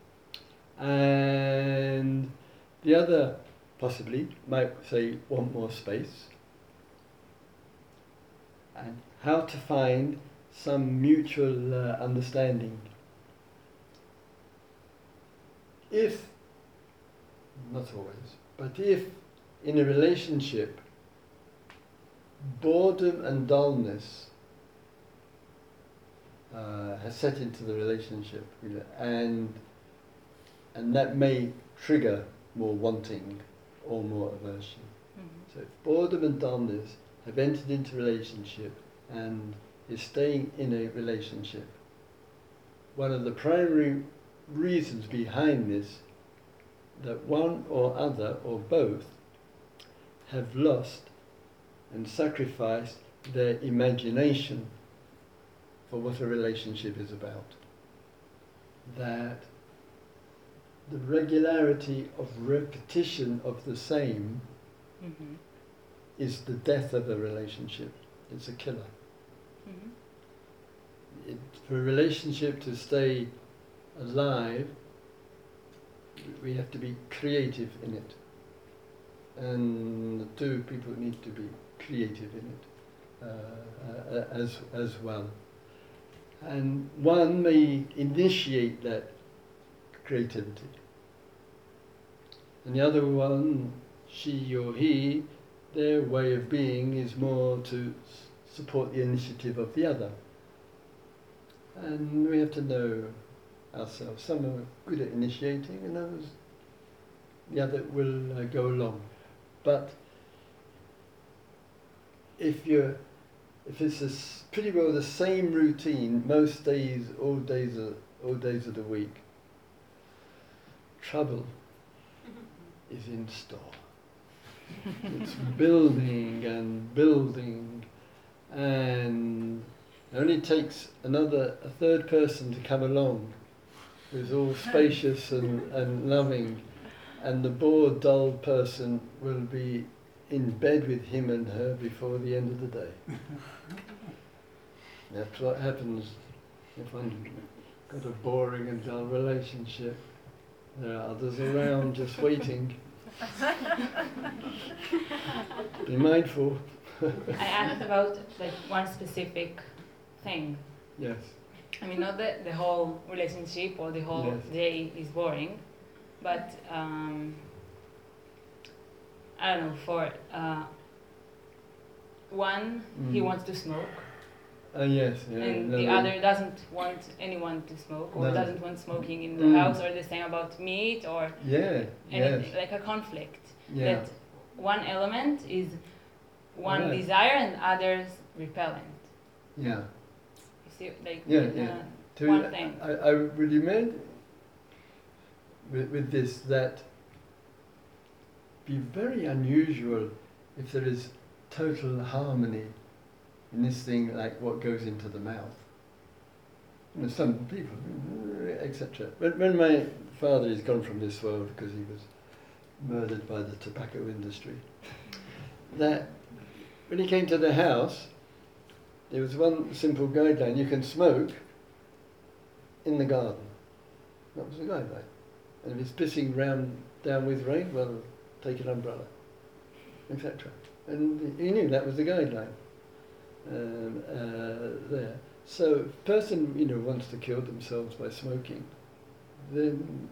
and the other possibly might say want more space. And how to find some mutual understanding. If, not always, but if in a relationship boredom and dullness has set into the relationship, you know, and that may trigger more wanting or more aversion. Mhm. So if boredom and dullness have entered into relationship and is staying in a relationship, one of the primary reasons behind this, that one or other or both have lost and sacrificed their imagination for what a relationship is about. That the regularity of repetition of the same Mhm. is the death of a relationship. It's a killer. Mhm. For a relationship to stay alive, we have to be creative in it. And the two people need to be creative in it as well. And one may initiate that creativity. And the other one, she or he, their way of being is more to support the initiative of the other. And we have to know ourselves. Some are good at initiating and others, the other will go along. But if it's pretty well the same routine most days, all days of the week, trouble is in store. It's building and building, and it only takes a third person to come along who's all spacious and loving, and the bored, dull person will be in bed with him and her before the end of the day. That's what happens if one's got a boring and dull relationship. There are others around just waiting. Be mindful. I asked about like one specific thing. Yes. I mean, not that the whole relationship or the whole Yes. day is boring, but I don't know. For one, he wants to smoke, Yes. Yeah, and no, the no. other doesn't want anyone to smoke, or No. doesn't want smoking in the Mm. house, or the same about meat, or Yeah. anything, Yes. like a conflict. Yeah. That one element is one Right. desire and others repellent. Yeah. You see, like Yeah, yeah. one thing. I would imagine with this that be very unusual if there is total harmony in this thing, like what goes into the mouth. You know, some people, etc. When my father is gone from this world because he was murdered by the tobacco industry, that when he came to the house, there was one simple guideline: you can smoke in the garden. That was the guideline. And if it's pissing down with rain, well, take an umbrella, etc. And he knew that was the guideline there. So, if a person wants to kill themselves by smoking, then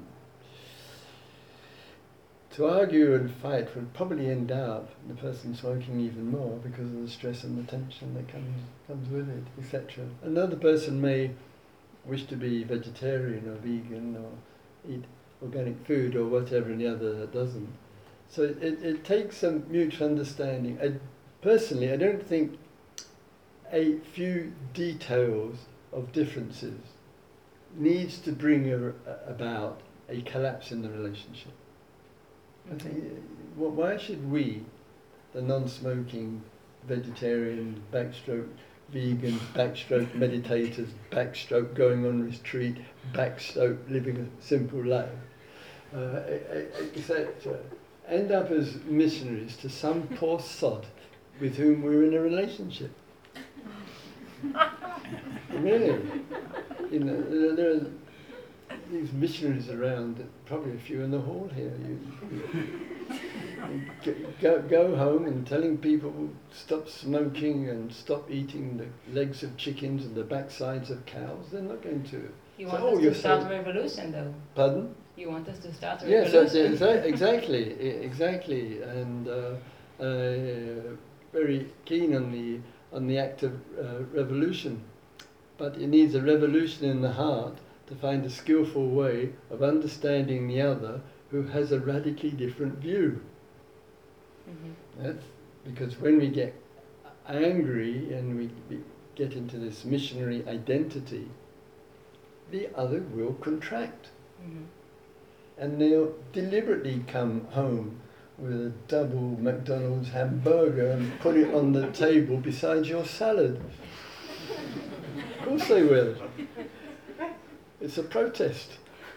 to argue and fight would probably end up the person smoking even more because of the stress and the tension that comes with it, etc. Another person may wish to be vegetarian or vegan or eat organic food or whatever, and the other doesn't. So it takes some mutual understanding. Personally, I don't think a few details of differences needs to bring about a collapse in the relationship. I think, why should we, the non-smoking, vegetarian, backstroke vegans, backstroke meditators, backstroke going on retreat, backstroke living a simple life, etc., end up as missionaries to some poor sod with whom we're in a relationship? Really, there are these missionaries around, probably a few in the hall here. You go home and telling people stop smoking and stop eating the legs of chickens and the backsides of cows. They're not going to. You So, want oh, us you're to start so- a revolution, though. Pardon? You want us to start a Yes, revolution. exactly, and very keen on the act of revolution, but it needs a revolution in the heart to find a skillful way of understanding the other who has a radically different view. Mhm. That's because when we get angry and we get into this missionary identity, the other will contract. Mhm. And they'll deliberately come home with a double McDonald's hamburger and put it on the table beside your salad. Of course they will. It's a protest.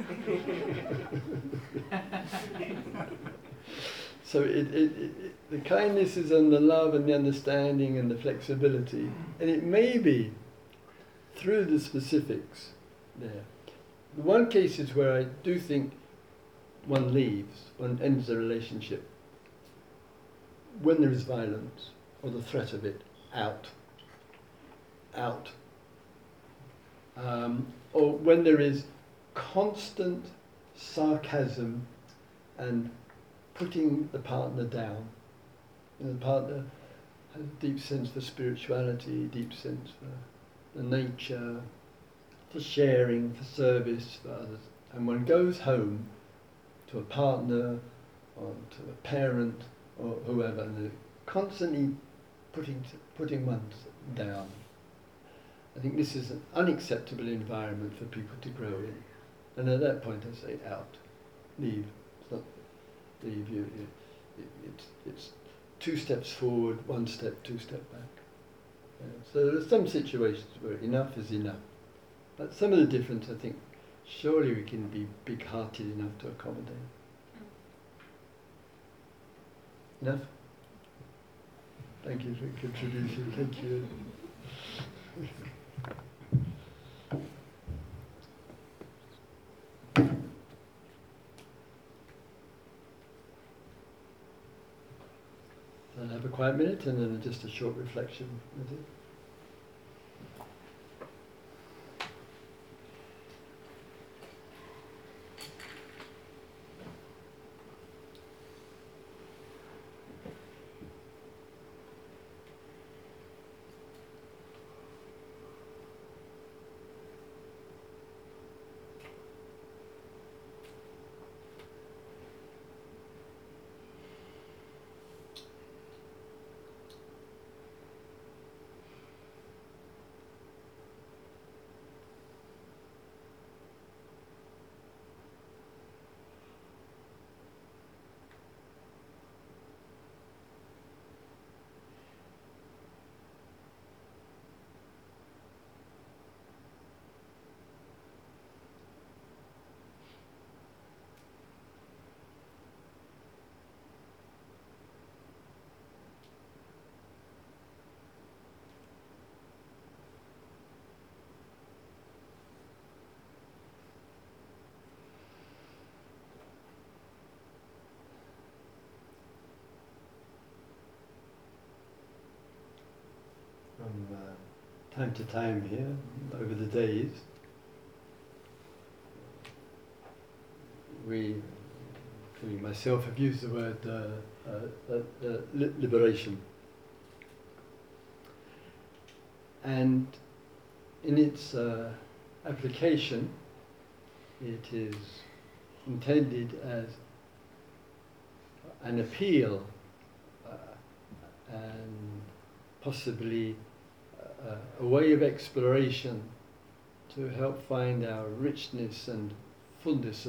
So the kindness is on the love and the understanding and the flexibility. And it may be through the specifics there. The one case is where I do think one leaves, one ends the relationship, when there is violence or the threat of it, out. Or when there is constant sarcasm and putting the partner down. The partner has a deep sense for spirituality, deep sense for the nature, for sharing, for service, for others. And one goes home to a partner or to a parent or whoever, and they're constantly putting one down. I think this is an unacceptable environment for people to grow in. And at that point I say out. leave. It's not leave. It's 2 steps forward, 1 step, 2 step back. So there are some situations where enough is enough. But some of the difference, I think, surely we can be big-hearted enough to accommodate. Enough? Thank you for your contribution. Thank you. I'll have a quiet minute and then just a short reflection with it. From time to time here, over the days, we, including myself, have used the word liberation. And in its application, it is intended as an appeal and possibly a way of exploration to help find our richness and fullness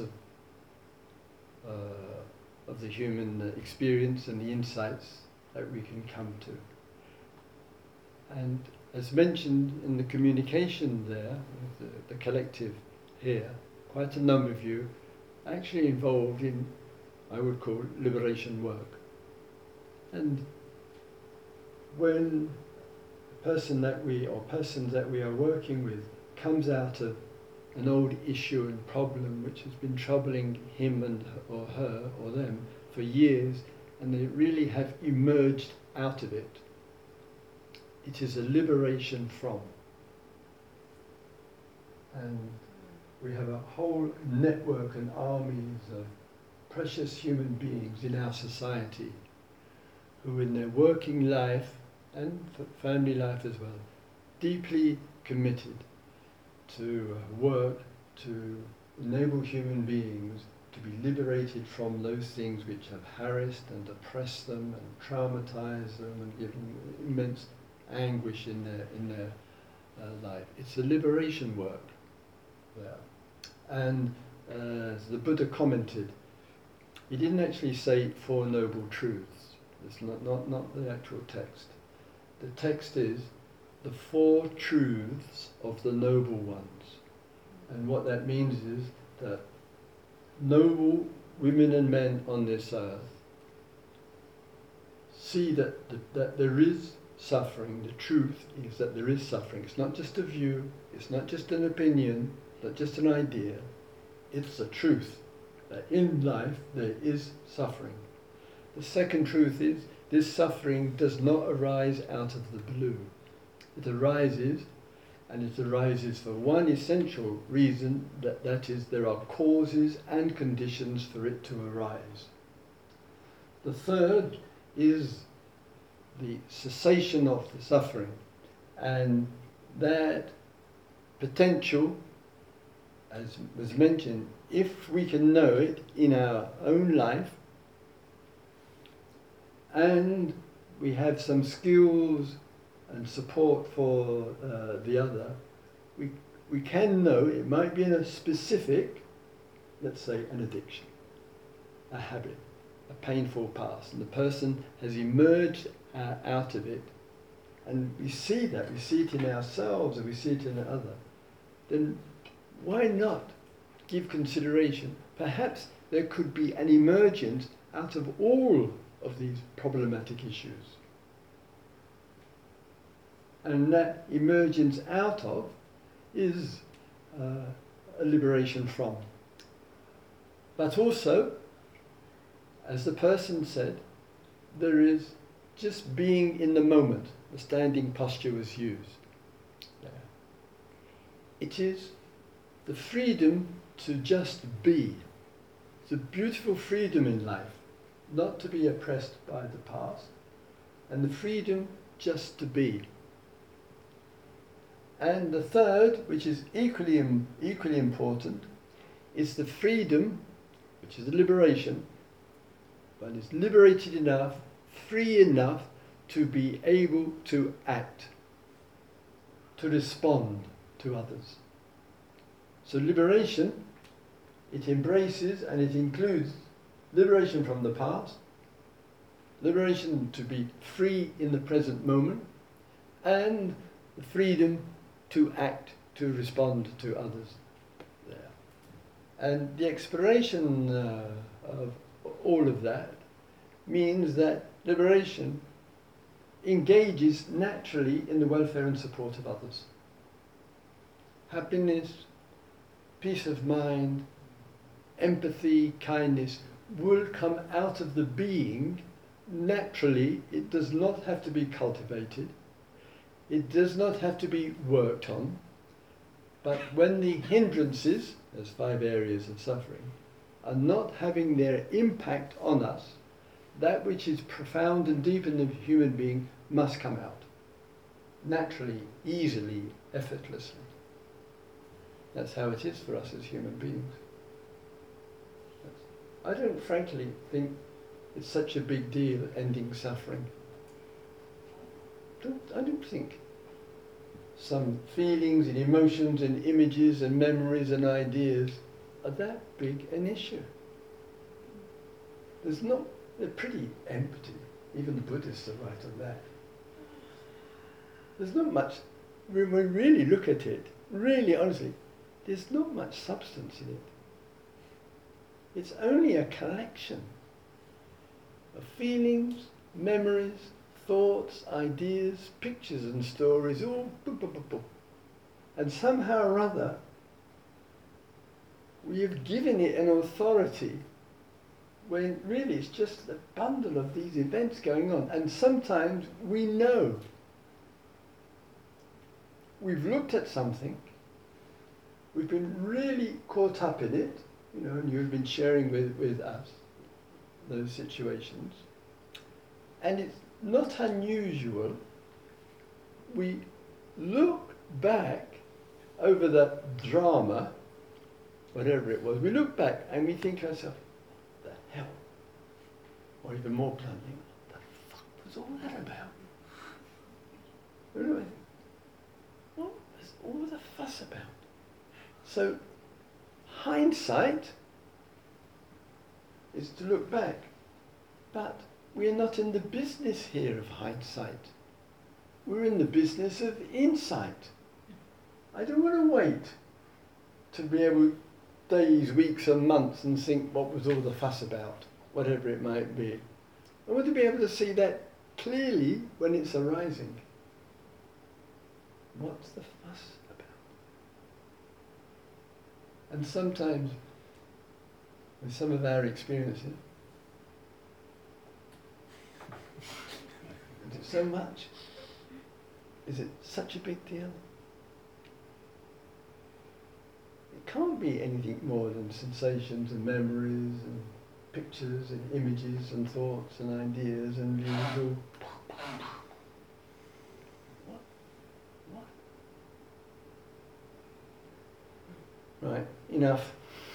of the human experience and the insights that we can come to. And as mentioned in the communication there, the collective here, quite a number of you actually involved in, I would call, liberation work. And when a person that we, or persons that we are working with, comes out of an old issue and problem which has been troubling him and or her or them for years, and they really have emerged out of it, it is a liberation from. And we have a whole network and armies of precious human beings in our society who in their working life and family life as well, deeply committed to work to enable human beings to be liberated from those things which have harassed and oppressed them and traumatized them and given immense anguish in their life. It's a liberation work there. And as the Buddha commented, he didn't actually say 4 noble truths. It's not the actual text. The text is the 4 truths of the noble ones. And what that means is that noble women and men on this earth see that there is suffering. The truth is that there is suffering. It's not just a view, it's not just an opinion, not just an idea. It's the truth that in life there is suffering. The second truth is this suffering does not arise out of the blue. It arises, and it arises for one essential reason, that is, there are causes and conditions for it to arise. The third is the cessation of the suffering, and that potential, as was mentioned, if we can know it in our own life, and we have some skills and support for the other, we can know it might be in a specific, let's say, an addiction. a habit, a painful past, and the person has emerged out of it, and we see that, we see it in ourselves and we see it in the other, then why not give consideration? Perhaps there could be an emergence out of all of these problematic issues. And that emergence out of is a liberation from. But also, as the person said, there is just being in the moment. The standing posture was used. Yeah. It is the freedom to just be. It's a beautiful freedom in life, not to be oppressed by the past, and the freedom just to be. And the third, which is equally important, is the freedom, which is the liberation. One is liberated enough, free enough to be able to act, to respond to others. So liberation, it embraces and it includes liberation from the past, liberation to be free in the present moment, and the freedom to act, to respond to others there. And the exploration of all of that means that liberation engages naturally in the welfare and support of others. Happiness, peace of mind, empathy, kindness will come out of the being naturally. It does not have to be cultivated. It does not have to be worked on. But when the hindrances, there's 5 areas of suffering, are not having their impact on us, that which is profound and deep in the human being must come out. Naturally, easily, effortlessly. That's how it is for us as human beings. I don't frankly think it's such a big deal ending suffering. I don't think some feelings and emotions and images and memories and ideas are that big an issue. They're pretty empty. Even the Buddhists are right on that. There's not much, when we really look at it, really honestly, there's not much substance in it. It's only a collection of feelings, memories, thoughts, ideas, pictures and stories, all boop, boop, boop, boop. And somehow or other, we have given it an authority when really it's just a bundle of these events going on. And sometimes we know. We've looked at something, we've been really caught up in it, and you've been sharing with us those situations. And it's not unusual. We look back over that drama, whatever it was, we look back and we think to ourselves, what the hell? Or even more bluntly, what the fuck was all that about? What was all the fuss about? So, hindsight is to look back, but we are not in the business here of hindsight. We're in the business of insight. I don't want to wait to be able, days, weeks and months, and think what was all the fuss about, whatever it might be. I want to be able to see that clearly when it's arising. What's the fuss about? And sometimes, with some of our experiences, is it so much? Is it such a big deal? It can't be anything more than sensations and memories and pictures and images and thoughts and ideas and views. Right, enough.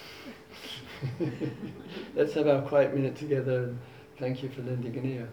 Let's have our quiet minute together, and thank you for lending an ear.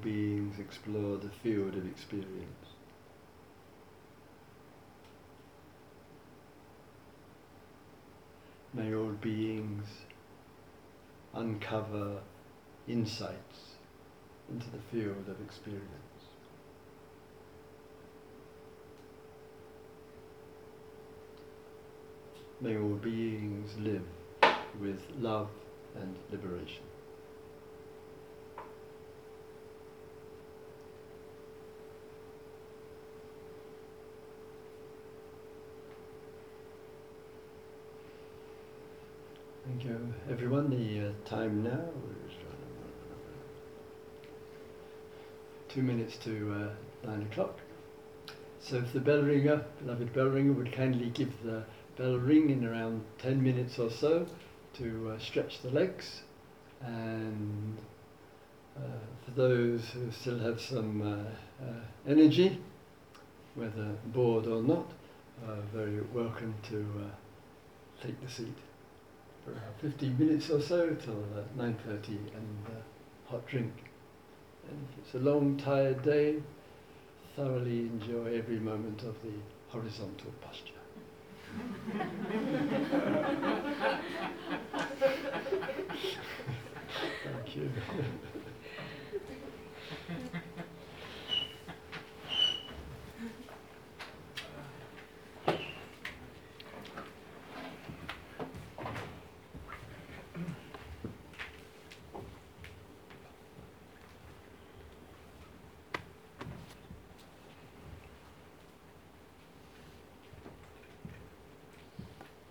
beings explore the field of experience. May all beings uncover insights into the field of experience. May all beings live with love and liberation. Thank you, everyone. The time now is 2 minutes to 9 o'clock. So if the bell ringer, beloved bell ringer, would kindly give the bell ring in around 10 minutes or so to stretch the legs, and for those who still have some energy, whether bored or not, very welcome to take the seat for 15 minutes or so till 9:30 and hot drink. And if it's a long, tired day, thoroughly enjoy every moment of the horizontal posture.